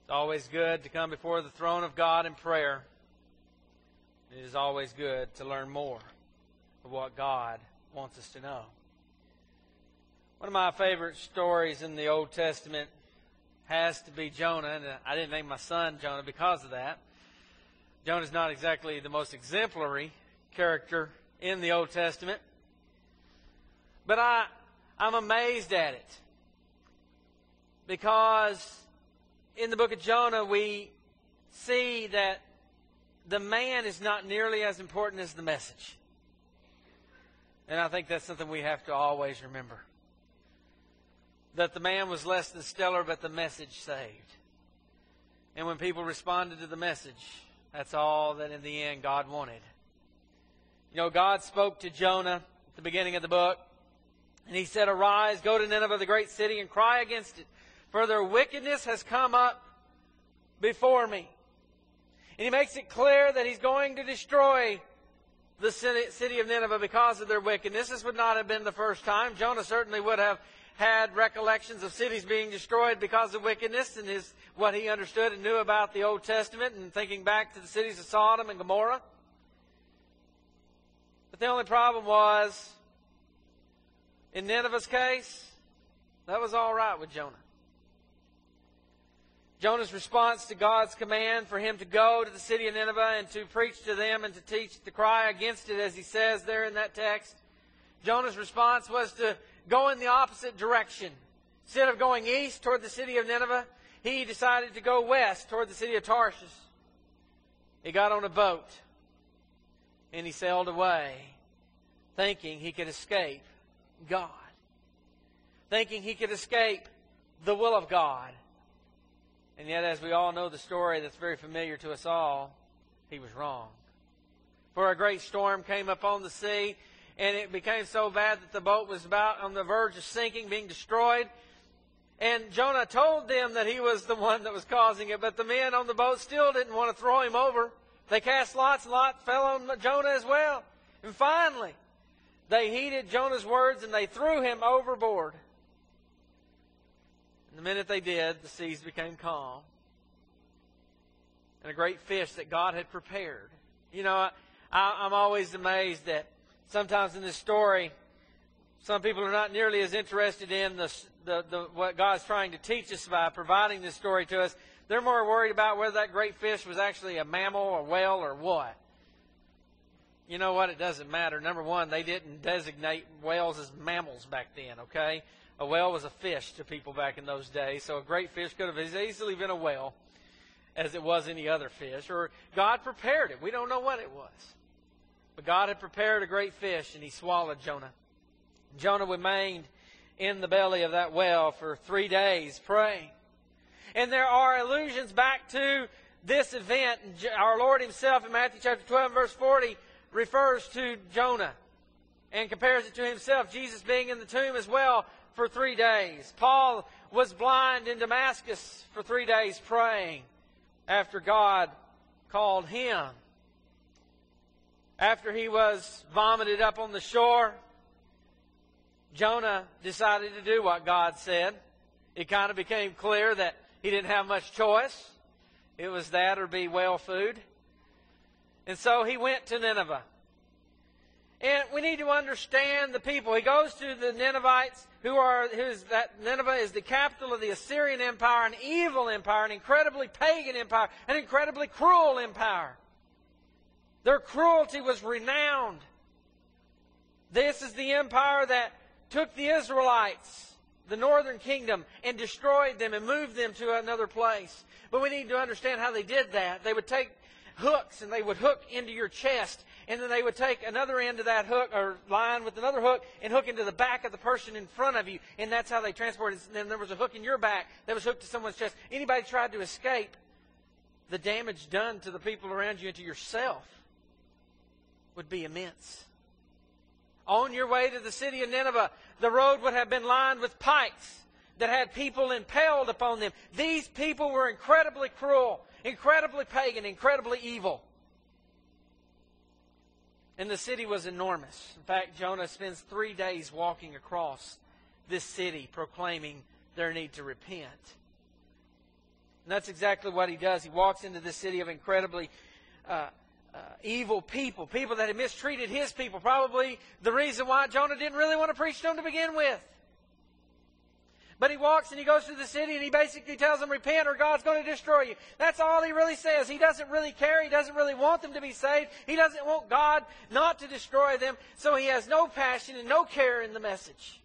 It's always good to come before the throne of God in prayer. It is always good to learn more of what God wants us to know. One of my favorite stories in the Old Testament has to be Jonah, and I didn't name my son Jonah because of that. Jonah's not exactly the most exemplary character in the Old Testament, but I'm amazed at it because in the book of Jonah we see that the man is not nearly as important as the message. And I think that's something we have to always remember. That the man was less than stellar, but the message saved. And when people responded to the message, that's all that in the end God wanted. You know, God spoke to Jonah at the beginning of the book, and He said, "Arise, go to Nineveh, the great city, and cry against it, for their wickedness has come up before me." And He makes it clear that He's going to destroy the city of Nineveh because of their wickedness. This would not have been the first time. Jonah certainly would have had recollections of cities being destroyed because of wickedness, and what he understood and knew about the Old Testament, and thinking back to the cities of Sodom and Gomorrah. But the only problem was, in Nineveh's case, that was all right with Jonah. Jonah's response to God's command for him to go to the city of Nineveh and to preach to them and to teach, to cry against it, as he says there in that text, Jonah's response was to go in the opposite direction. Instead of going east toward the city of Nineveh, he decided to go west toward the city of Tarshish. He got on a boat and he sailed away, thinking he could escape God, thinking he could escape the will of God. And yet, as we all know the story that's very familiar to us all, he was wrong. For a great storm came upon the sea, and it became so bad that the boat was about on the verge of sinking, being destroyed. And Jonah told them that he was the one that was causing it, but the men on the boat still didn't want to throw him over. They cast lots, and lot fell on Jonah as well. And finally, they heeded Jonah's words, and they threw him overboard. And the minute they did, the seas became calm. And a great fish that God had prepared. You know, I'm always amazed that sometimes in this story, some people are not nearly as interested in what God's trying to teach us by providing this story to us. They're more worried about whether that great fish was actually a mammal or whale or what. You know what? It doesn't matter. Number one, they didn't designate whales as mammals back then, okay? A whale was a fish to people back in those days, so a great fish could have as easily been a whale as it was any other fish. Or God prepared it. We don't know what it was. But God had prepared a great fish, and He swallowed Jonah. Jonah remained in the belly of that whale for 3 days praying. And there are allusions back to this event. Our Lord Himself in Matthew chapter 12, verse 40, refers to Jonah and compares it to Himself, Jesus being in the tomb as well for 3 days. Paul was blind in Damascus for 3 days praying after God called him. After he was vomited up on the shore, Jonah decided to do what God said. It kind of became clear that he didn't have much choice. It was that or be whale food. And so he went to Nineveh. And we need to understand the people. He goes to the Ninevites, Nineveh is the capital of the Assyrian Empire, an evil empire, an incredibly pagan empire, an incredibly cruel empire. Their cruelty was renowned. This is the empire that took the Israelites, the northern kingdom, and destroyed them and moved them to another place. But we need to understand how they did that. They would take hooks and they would hook into your chest, and then they would take another end of that hook or line with another hook and hook into the back of the person in front of you, and that's how they transported it. And then there was a hook in your back that was hooked to someone's chest. Anybody tried to escape, the damage done to the people around you and to yourself would be immense. On your way to the city of Nineveh, the road would have been lined with pikes that had people impaled upon them. These people were incredibly cruel, incredibly pagan, incredibly evil. And the city was enormous. In fact, Jonah spends 3 days walking across this city proclaiming their need to repent. And that's exactly what he does. He walks into this city of incredibly evil people, people that had mistreated his people. Probably the reason why Jonah didn't really want to preach to them to begin with. But he walks and he goes to the city and he basically tells them, repent or God's going to destroy you. That's all he really says. He doesn't really care. He doesn't really want them to be saved. He doesn't want God not to destroy them. So he has no passion and no care in the message.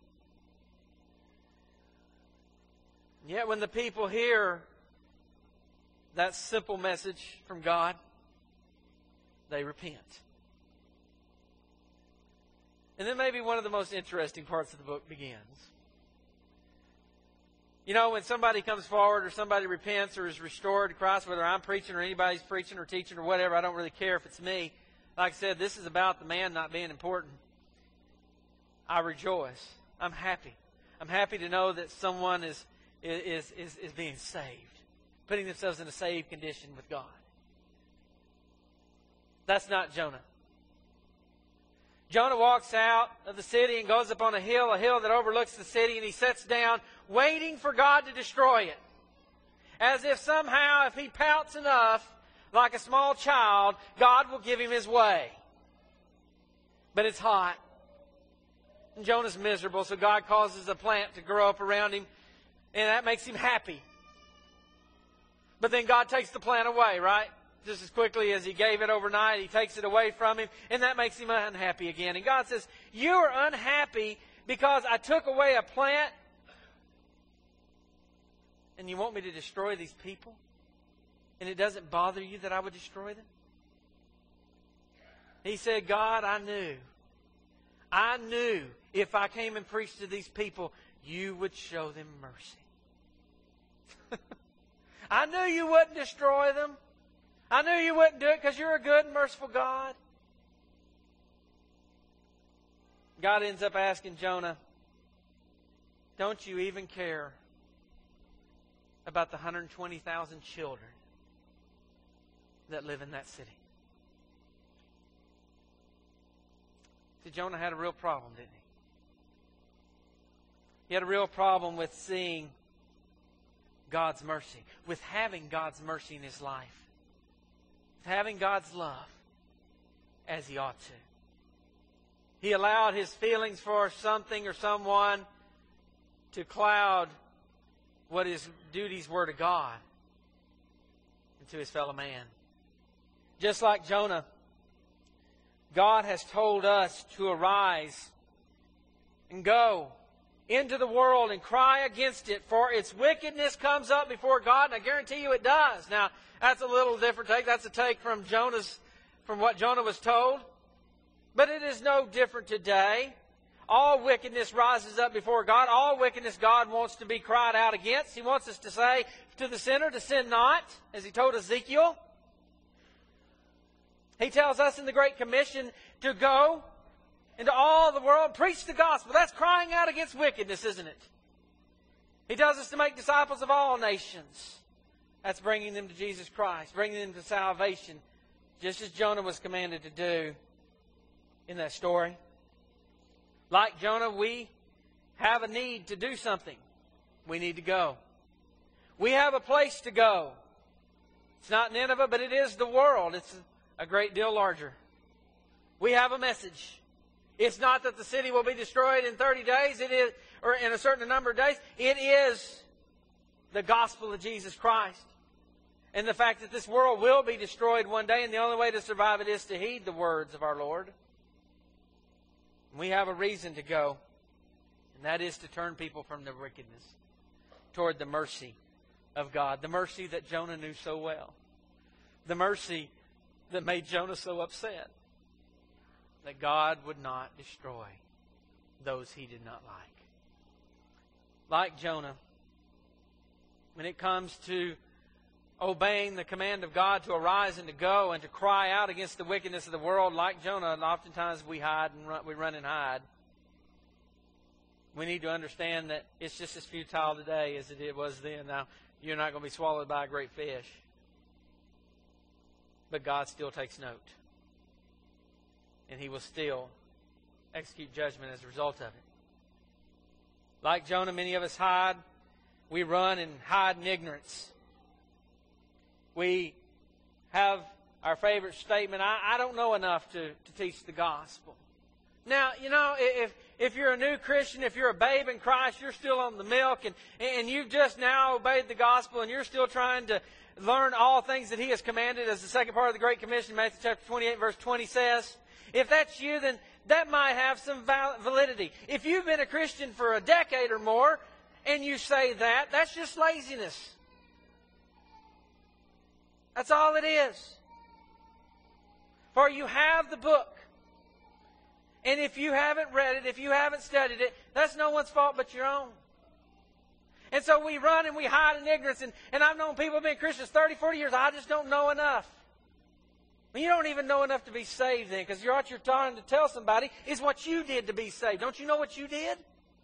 Yet when the people hear that simple message from God, they repent. And then maybe one of the most interesting parts of the book begins. You know, when somebody comes forward or somebody repents or is restored to Christ, whether I'm preaching or anybody's preaching or teaching or whatever, I don't really care if it's me. Like I said, this is about the man not being important. I rejoice. I'm happy. I'm happy to know that someone is being saved, putting themselves in a saved condition with God. That's not Jonah. Jonah walks out of the city and goes up on a hill that overlooks the city, and he sits down waiting for God to destroy it. As if somehow, if he pouts enough, like a small child, God will give him his way. But it's hot. And Jonah's miserable, so God causes a plant to grow up around him, and that makes him happy. But then God takes the plant away, right? Just as quickly as he gave it overnight, he takes it away from him, and that makes him unhappy again. And God says, you are unhappy because I took away a plant, and you want me to destroy these people? And it doesn't bother you that I would destroy them? He said, God, I knew if I came and preached to these people, you would show them mercy. I knew you wouldn't destroy them. I knew you wouldn't do it because you're a good and merciful God. God ends up asking Jonah, don't you even care about the 120,000 children that live in that city? See, Jonah had a real problem, didn't he? He had a real problem with seeing God's mercy, with having God's mercy in his life, with having God's love as he ought to. He allowed his feelings for something or someone to cloud what his duties were to God and to his fellow man. Just like Jonah, God has told us to arise and go into the world and cry against it, for its wickedness comes up before God, and I guarantee you it does. Now, that's a little different take. That's a take from what Jonah was told. But it is no different today. All wickedness rises up before God. All wickedness God wants to be cried out against. He wants us to say to the sinner to sin not, as he told Ezekiel. He tells us in the Great Commission to go into all the world and preach the gospel. That's crying out against wickedness, isn't it? He tells us to make disciples of all nations. That's bringing them to Jesus Christ, bringing them to salvation, just as Jonah was commanded to do in that story. Like Jonah, we have a need to do something. We need to go. We have a place to go. It's not Nineveh, but it is the world. It's a great deal larger. We have a message. It's not that the city will be destroyed in 30 days, it is, or in a certain number of days. It is the gospel of Jesus Christ. And the fact that this world will be destroyed one day, and the only way to survive it is to heed the words of our Lord. We have a reason to go, and that is to turn people from their wickedness toward the mercy of God. The mercy that Jonah knew so well. The mercy that made Jonah so upset that God would not destroy those he did not like. Like Jonah, when it comes to obeying the command of God to arise and to go and to cry out against the wickedness of the world, like Jonah, oftentimes we hide and we run and hide. We need to understand that it's just as futile today as it was then. Now, you're not going to be swallowed by a great fish. But God still takes note. And He will still execute judgment as a result of it. Like Jonah, many of us hide. We run and hide in ignorance. We have our favorite statement, I don't know enough to teach the gospel. Now, if you're a new Christian, if you're a babe in Christ, you're still on the milk, and you've just now obeyed the gospel, and you're still trying to learn all things that He has commanded, as the second part of the Great Commission, Matthew chapter 28, verse 20 says. If that's you, then that might have some validity. If you've been a Christian for a decade or more, and you say that, that's just laziness. That's all it is. For you have the book. And if you haven't read it, if you haven't studied it, that's no one's fault but your own. And so we run and we hide in ignorance. And I've known people who have been Christians 30, 40 years. I just don't know enough. Well, you don't even know enough to be saved then. Because what you're trying to tell somebody is what you did to be saved. Don't you know what you did?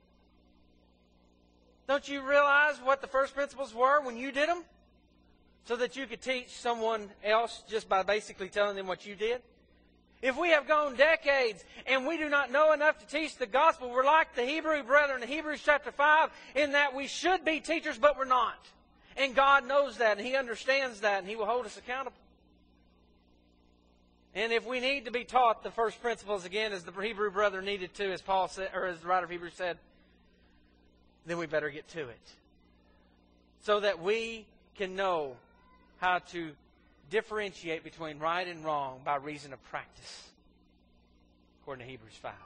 Don't you realize what the first principles were when you did them? So that you could teach someone else just by basically telling them what you did? If we have gone decades and we do not know enough to teach the gospel, we're like the Hebrew brethren in Hebrews chapter 5 in that we should be teachers, but we're not. And God knows that, and He understands that, and He will hold us accountable. And if we need to be taught the first principles again, as the Hebrew brethren needed to, as Paul said, or as the writer of Hebrews said, then we better get to it. So that we can know how to differentiate between right and wrong by reason of practice, according to Hebrews 5.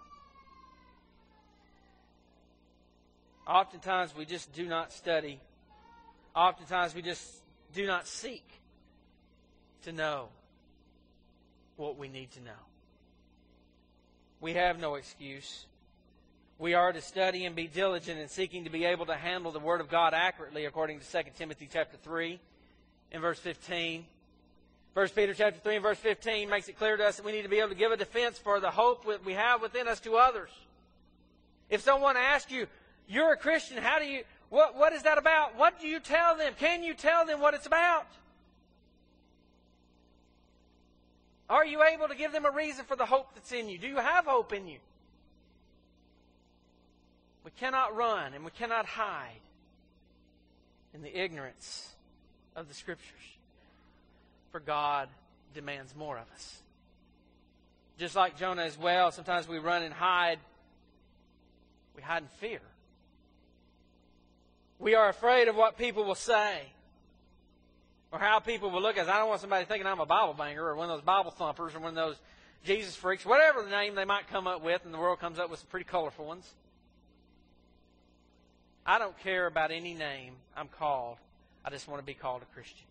Oftentimes we just do not study. Oftentimes we just do not seek to know what we need to know. We have no excuse. We are to study and be diligent in seeking to be able to handle the Word of God accurately, according to 2 Timothy chapter 3 and verse 15. 1 Peter chapter 3 and verse 15 makes it clear to us that we need to be able to give a defense for the hope that we have within us to others. If someone asks you, you're a Christian, what is that about? What do you tell them? Can you tell them what it's about? Are you able to give them a reason for the hope that's in you? Do you have hope in you? We cannot run and we cannot hide in the ignorance of the Scriptures. For God demands more of us. Just like Jonah as well, sometimes we run and hide. We hide in fear. We are afraid of what people will say or how people will look at us. I don't want somebody thinking I'm a Bible banger or one of those Bible thumpers or one of those Jesus freaks, whatever the name they might come up with, and the world comes up with some pretty colorful ones. I don't care about any name I'm called. I just want to be called a Christian.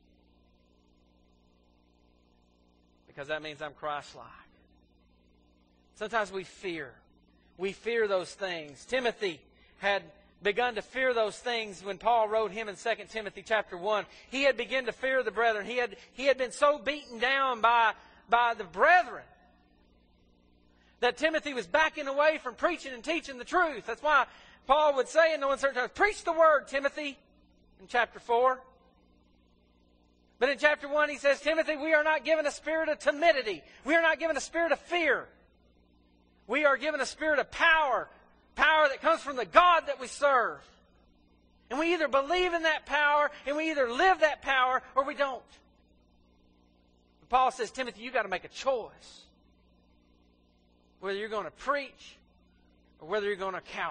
Because that means I'm Christ-like. Sometimes we fear. We fear those things. Timothy had begun to fear those things when Paul wrote him in 2 Timothy chapter 1. He had begun to fear the brethren. He had been so beaten down by the brethren that Timothy was backing away from preaching and teaching the truth. That's why Paul would say in no uncertain terms, preach the word, Timothy, in chapter 4. But in chapter 1 he says, Timothy, we are not given a spirit of timidity. We are not given a spirit of fear. We are given a spirit of power. Power that comes from the God that we serve. And we either believe in that power and we either live that power or we don't. But Paul says, Timothy, you've got to make a choice. Whether you're going to preach or whether you're going to cower.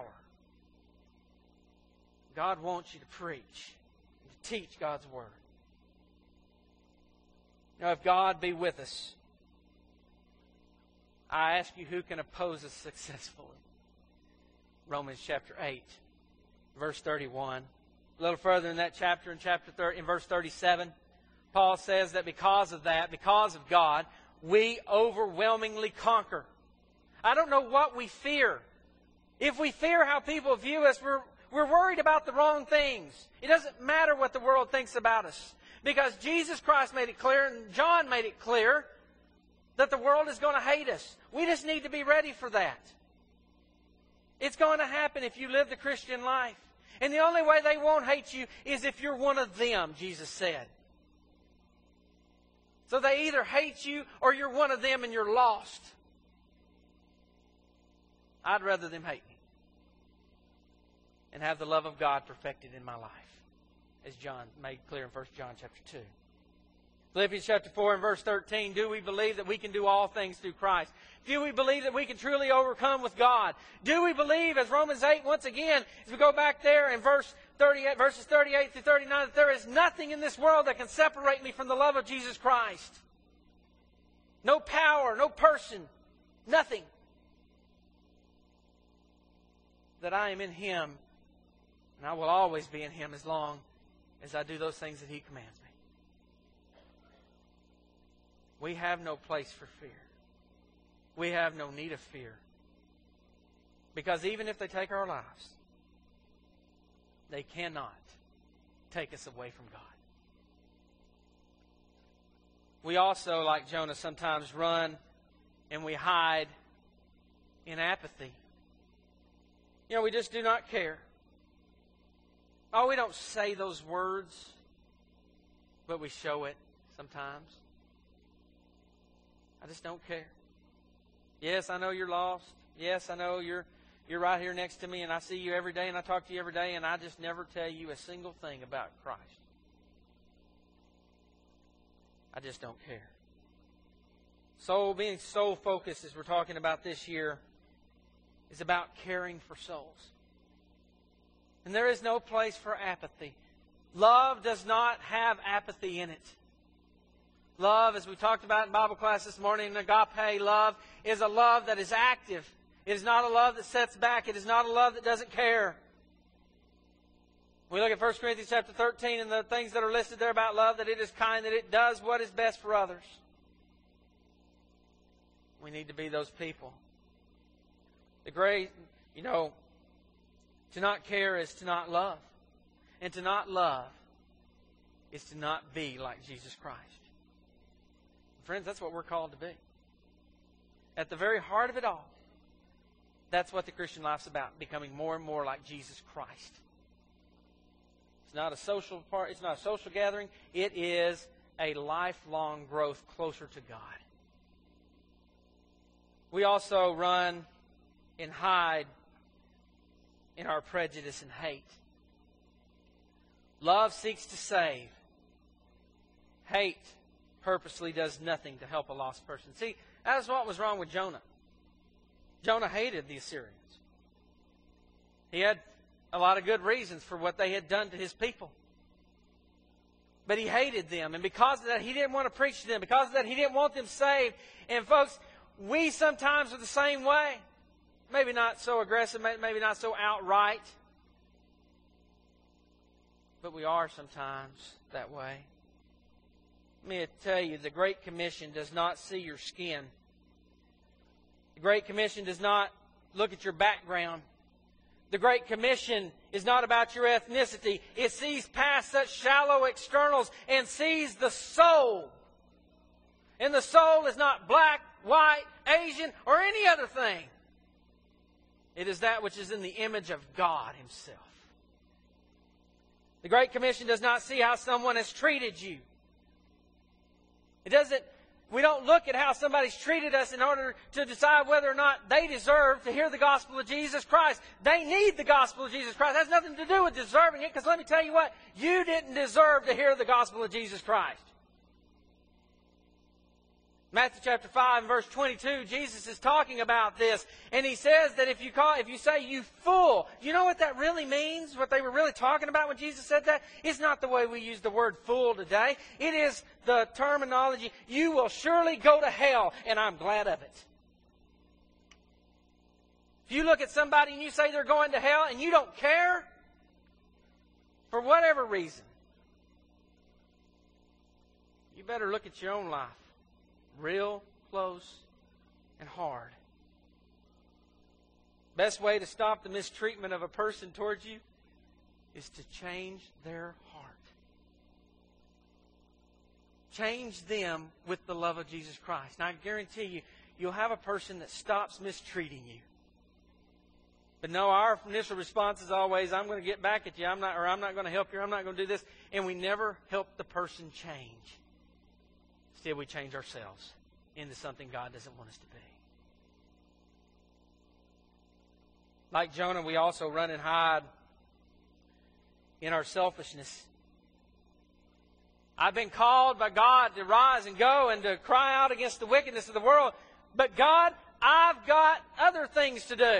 God wants you to preach and to teach God's Word. Now, if God be with us, I ask you, who can oppose us successfully? Romans chapter 8, verse 31. A little further in that chapter, in verse 37, Paul says that because of that, because of God, we overwhelmingly conquer. I don't know what we fear. If we fear how people view us, we're worried about the wrong things. It doesn't matter what the world thinks about us. Because Jesus Christ made it clear, and John made it clear, that the world is going to hate us. We just need to be ready for that. It's going to happen if you live the Christian life. And the only way they won't hate you is if you're one of them, Jesus said. So they either hate you or you're one of them and you're lost. I'd rather them hate me and have the love of God perfected in my life, as John made clear in 1 John chapter 2. Philippians chapter 4 and verse 13, do we believe that we can do all things through Christ? Do we believe that we can truly overcome with God? Do we believe, as Romans 8, once again, as we go back there in verses 38 through 39, that there is nothing in this world that can separate me from the love of Jesus Christ? No power, no person, nothing. That I am in Him, and I will always be in Him as long as I do those things that He commands me. We have no place for fear. We have no need of fear. Because even if they take our lives, they cannot take us away from God. We also, like Jonah, sometimes run and we hide in apathy. You know, we just do not care. Oh, we don't say those words, but we show it sometimes. I just don't care. Yes, I know you're lost. Yes, I know you're right here next to me, and I see you every day, and I talk to you every day, and I just never tell you a single thing about Christ. I just don't care. So being soul focused, as we're talking about this year, is about caring for souls. And there is no place for apathy. Love does not have apathy in it. Love, as we talked about in Bible class this morning, agape love is a love that is active. It is not a love that sits back. It is not a love that doesn't care. We look at 1 Corinthians chapter 13 and the things that are listed there about love, that it is kind, that it does what is best for others. We need to be those people. The great, to not care is to not love. And to not love is to not be like Jesus Christ. Friends, that's what we're called to be. At the very heart of it all, that's what the Christian life's about, becoming more and more like Jesus Christ. It's not a social part, it's not a social gathering, it is a lifelong growth closer to God. We also run and hide in our prejudice and hate. Love seeks to save. Hate purposely does nothing to help a lost person. See, that's what was wrong with Jonah. Jonah hated the Assyrians. He had a lot of good reasons for what they had done to his people. But he hated them. And because of that, he didn't want to preach to them. Because of that, he didn't want them saved. And folks, we sometimes are the same way. Maybe not so aggressive, maybe not so outright. But we are sometimes that way. Let me tell you, the Great Commission does not see your skin. The Great Commission does not look at your background. The Great Commission is not about your ethnicity. It sees past such shallow externals and sees the soul. And the soul is not black, white, Asian, or any other thing. It is that which is in the image of God Himself. The Great Commission does not see how someone has treated you. We don't look at how somebody's treated us in order to decide whether or not they deserve to hear the gospel of Jesus Christ. They need the gospel of Jesus Christ. It has nothing to do with deserving it, because let me tell you what, you didn't deserve to hear the gospel of Jesus Christ. Matthew chapter 5 and verse 22, Jesus is talking about this. And He says that if you say you fool, do you know what that really means? What they were really talking about when Jesus said that? It's not the way we use the word fool today. It is the terminology, you will surely go to hell, and I'm glad of it. If you look at somebody and you say they're going to hell and you don't care, for whatever reason, you better look at your own life. Real close and hard. Best way to stop the mistreatment of a person towards you is to change their heart. Change them with the love of Jesus Christ. And I guarantee you, you'll have a person that stops mistreating you. But no, our initial response is always, I'm going to get back at you. I'm not going to help you. I'm not going to do this. And we never help the person change. Instead, we change ourselves into something God doesn't want us to be. Like Jonah, we also run and hide in our selfishness. I've been called by God to rise and go and to cry out against the wickedness of the world. But God, I've got other things to do.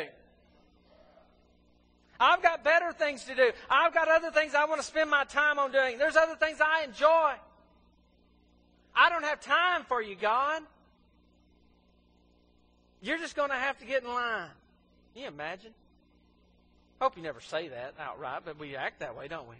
I've got better things to do. I've got other things I want to spend my time on doing. There's other things I enjoy. I don't have time for you, God. You're just going to have to get in line. Can you imagine? Hope you never say that outright, but we act that way, don't we?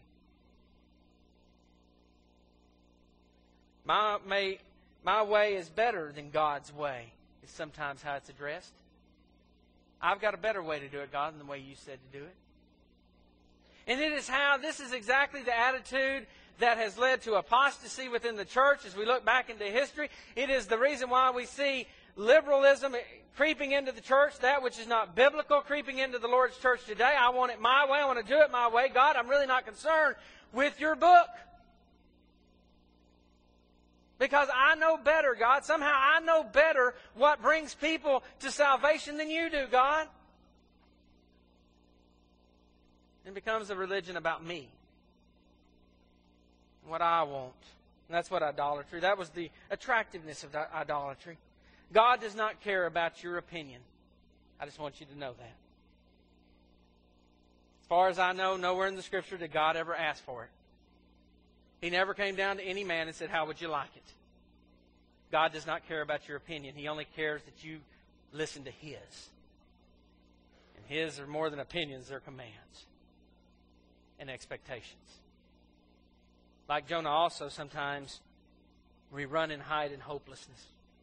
My way is better than God's way, is sometimes how it's addressed. I've got a better way to do it, God, than the way you said to do it. And this is exactly the attitude that has led to apostasy within the church as we look back into history. It is the reason why we see liberalism creeping into the church, that which is not biblical creeping into the Lord's church today. I want it my way. I want to do it my way. God, I'm really not concerned with your book. Because I know better, God. Somehow I know better what brings people to salvation than you do, God. It becomes a religion about me. What I want. And that's what idolatry. That was the attractiveness of idolatry. God does not care about your opinion. I just want you to know that. As far as I know, nowhere in the Scripture did God ever ask for it. He never came down to any man and said, how would you like it? God does not care about your opinion. He only cares that you listen to His. And His are more than opinions, they're commands and expectations. Like Jonah also, sometimes we run and hide in hopelessness.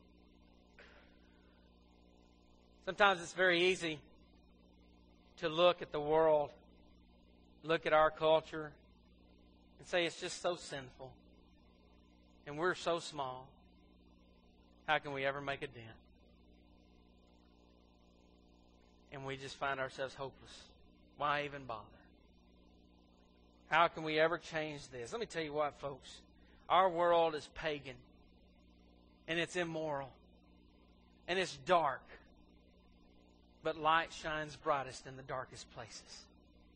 Sometimes it's very easy to look at the world, look at our culture, and say it's just so sinful. And we're so small. How can we ever make a dent? And we just find ourselves hopeless. Why even bother? How can we ever change this? Let me tell you what, folks. Our world is pagan. And it's immoral. And it's dark. But light shines brightest in the darkest places.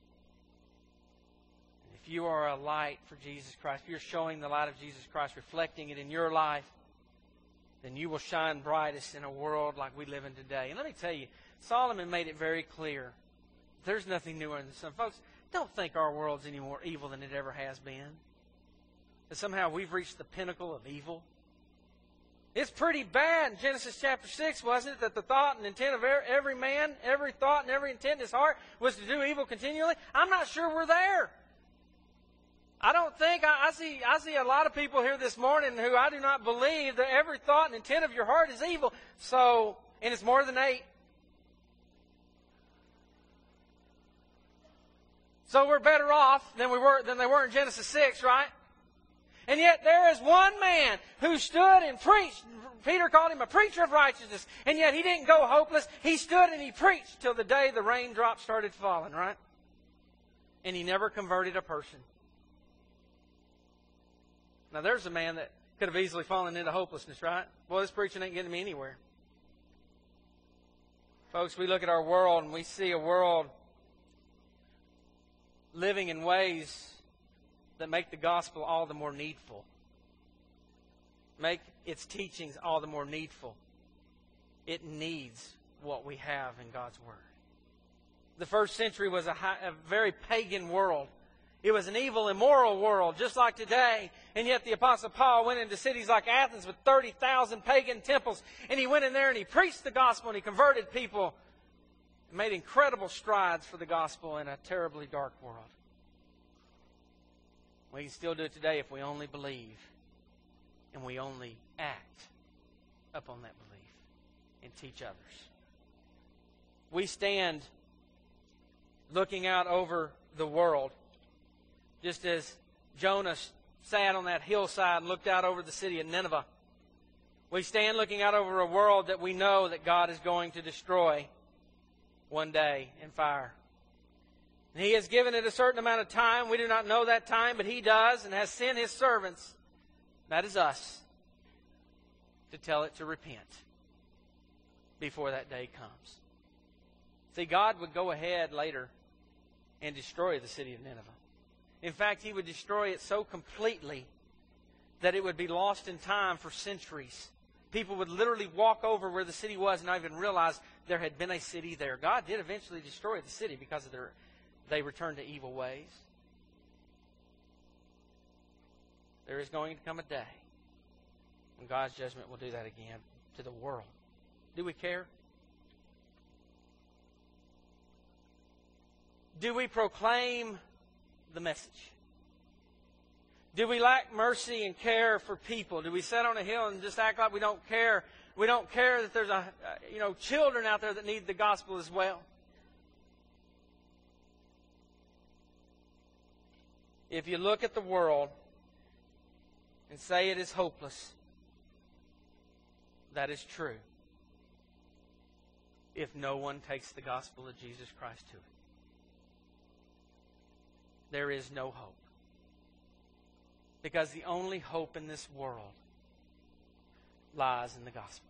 If you are a light for Jesus Christ, if you're showing the light of Jesus Christ, reflecting it in your life, then you will shine brightest in a world like we live in today. And let me tell you, Solomon made it very clear. There's nothing newer than the sun. Folks, don't think our world's any more evil than it ever has been. That somehow we've reached the pinnacle of evil. It's pretty bad in Genesis chapter 6, wasn't it? That the thought and intent of every man, every thought and every intent in his heart was to do evil continually. I'm not sure we're there. I don't think, I see a lot of people here this morning who I do not believe that every thought and intent of your heart is evil. So, and it's more than 8. So we're better off than they were in Genesis 6, right? And yet there is one man who stood and preached. Peter called him a preacher of righteousness. And yet he didn't go hopeless. He stood and he preached till the day the raindrops started falling, right? And he never converted a person. Now there's a man that could have easily fallen into hopelessness, right? Well, this preaching ain't getting me anywhere. Folks, we look at our world and we see a world living in ways that make the gospel all the more needful. Make its teachings all the more needful. It needs what we have in God's Word. The first century was a very pagan world. It was an evil, immoral world, just like today. And yet the Apostle Paul went into cities like Athens with 30,000 pagan temples. And he went in there and he preached the gospel and he converted people. And made incredible strides for the gospel in a terribly dark world. We can still do it today if we only believe and we only act upon that belief and teach others. We stand looking out over the world just as Jonah sat on that hillside and looked out over the city of Nineveh. We stand looking out over a world that we know that God is going to destroy one day in fire. And He has given it a certain amount of time. We do not know that time, but He does, and has sent His servants, that is us, to tell it to repent before that day comes. See, God would go ahead later and destroy the city of Nineveh. In fact, He would destroy it so completely that it would be lost in time for centuries. People would literally walk over where the city was and not even realize there had been a city there. God did eventually destroy the city because of they returned to evil ways. There is going to come a day when God's judgment will do that again to the world. Do we care? Do we proclaim the message? Do we lack mercy and care for people? Do we sit on a hill and just act like we don't care? We don't care that there's children out there that need the gospel as well. If you look at the world and say it is hopeless, that is true. If no one takes the gospel of Jesus Christ to it, there is no hope. Because the only hope in this world lies in the gospel.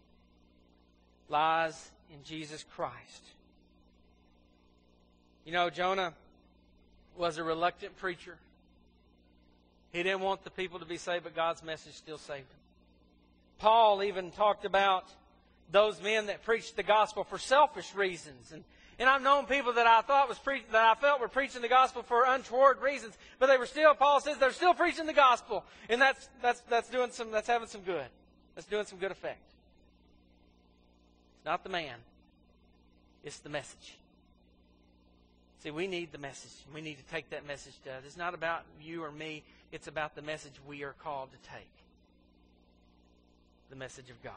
Lies in Jesus Christ. You know, Jonah was a reluctant preacher. He didn't want the people to be saved, but God's message still saved them. Paul even talked about those men that preached the gospel for selfish reasons. And I've known people that I felt were preaching the gospel for untoward reasons, but they were still, Paul says, they're still preaching the gospel, and that's having some good. That's doing some good effect. It's not the man, it's the message. See, we need the message. We need to take that message to others. It's not about you or me. It's about the message we are called to take. The message of God.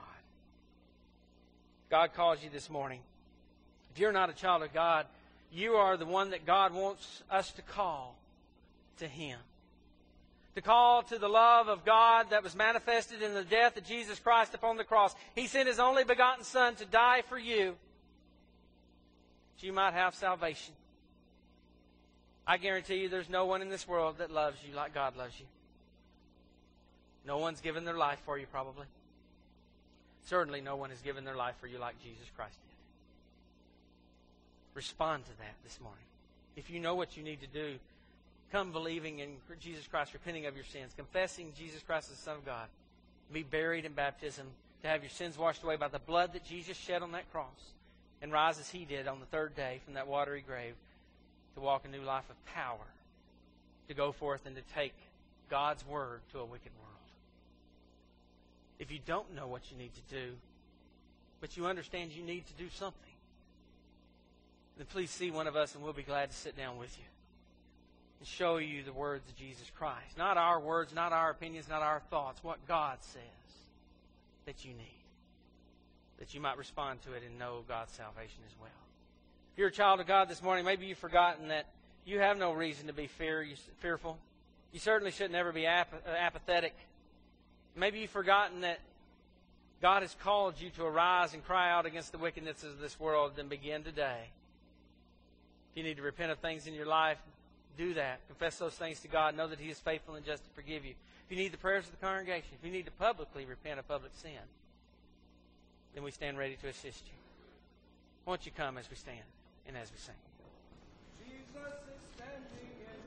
God calls you this morning. If you're not a child of God, you are the one that God wants us to call to Him. To call to the love of God that was manifested in the death of Jesus Christ upon the cross. He sent His only begotten Son to die for you, that you might have salvation. I guarantee you there's no one in this world that loves you like God loves you. No one's given their life for you probably. Certainly no one has given their life for you like Jesus Christ did. Respond to that this morning. If you know what you need to do, come believing in Jesus Christ, repenting of your sins, confessing Jesus Christ as the Son of God, be buried in baptism, to have your sins washed away by the blood that Jesus shed on that cross, and rise as He did on the third day from that watery grave, to walk a new life of power, to go forth and to take God's Word to a wicked world. If you don't know what you need to do, but you understand you need to do something, then please see one of us and we'll be glad to sit down with you and show you the words of Jesus Christ. Not our words, not our opinions, not our thoughts. What God says that you need. That you might respond to it and know God's salvation as well. If you're a child of God this morning, maybe you've forgotten that you have no reason to be fearful. You certainly should never be apathetic. Maybe you've forgotten that God has called you to arise and cry out against the wickedness of this world. Then begin today. If you need to repent of things in your life, do that. Confess those things to God. Know that He is faithful and just to forgive you. If you need the prayers of the congregation, if you need to publicly repent of public sin, then we stand ready to assist you. Won't you come as we stand and as we sing?